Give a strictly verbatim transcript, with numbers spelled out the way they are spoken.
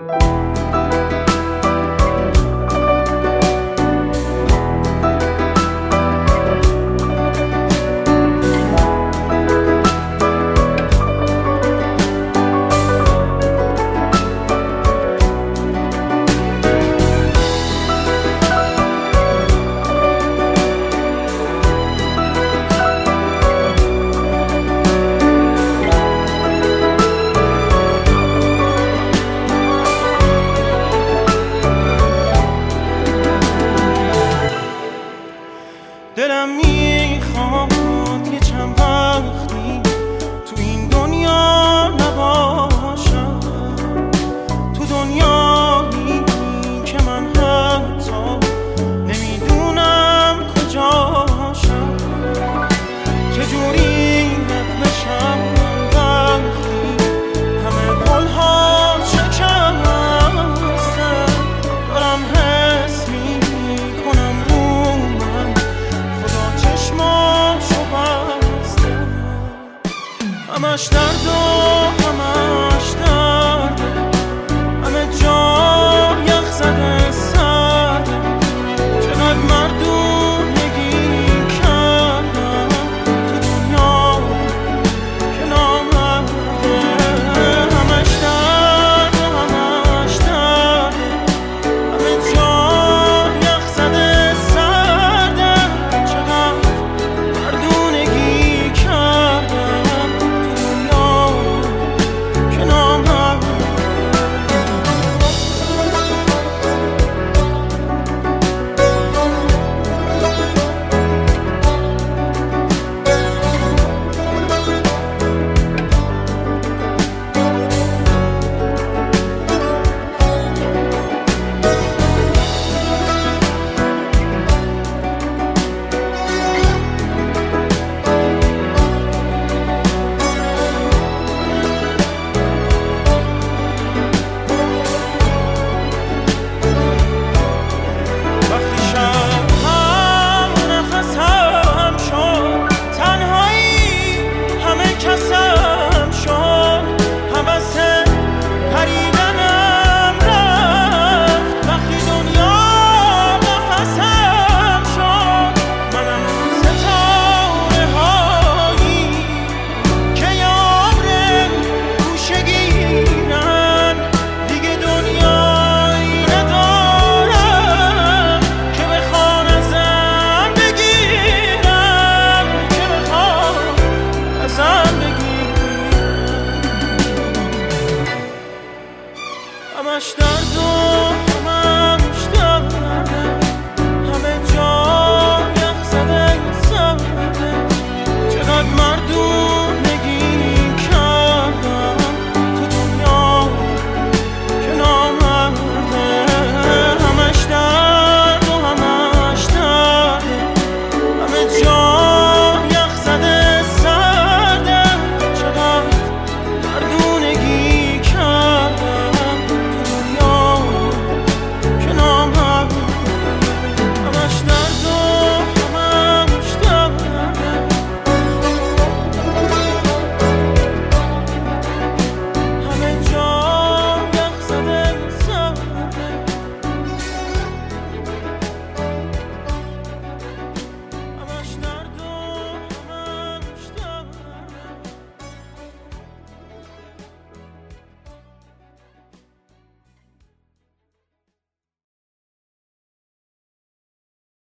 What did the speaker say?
دلم میخواد یه چند وقتی تو این دنیا نباشم، تو دنیایی که من حتی نمیدونم کجاشم، چجوری رد بشم وقتی همه قولها شکستن. دارم حس میکنم رو من خدا چشماشو بسته، همش درد و همش درد، همه جا یخ زده سرده، چقدر مردونگی کردم تو دنیا که نامرده، همش درد و همش درد، همه جا یخ زده سرده، چقدر مردونگی کردم تو دنیا که نامرده. وقتی شب هم نفسم شد، تنهایی همه کسم شد، حوث پریدنم رفت. وقتی دنیا نفسم شد، منم ستاره هایی که یار گوشه گیرن، دیگه دنیایی ندارم که بخوان ازم بگیرم، که بخوان ازم بگیرم، همش درد و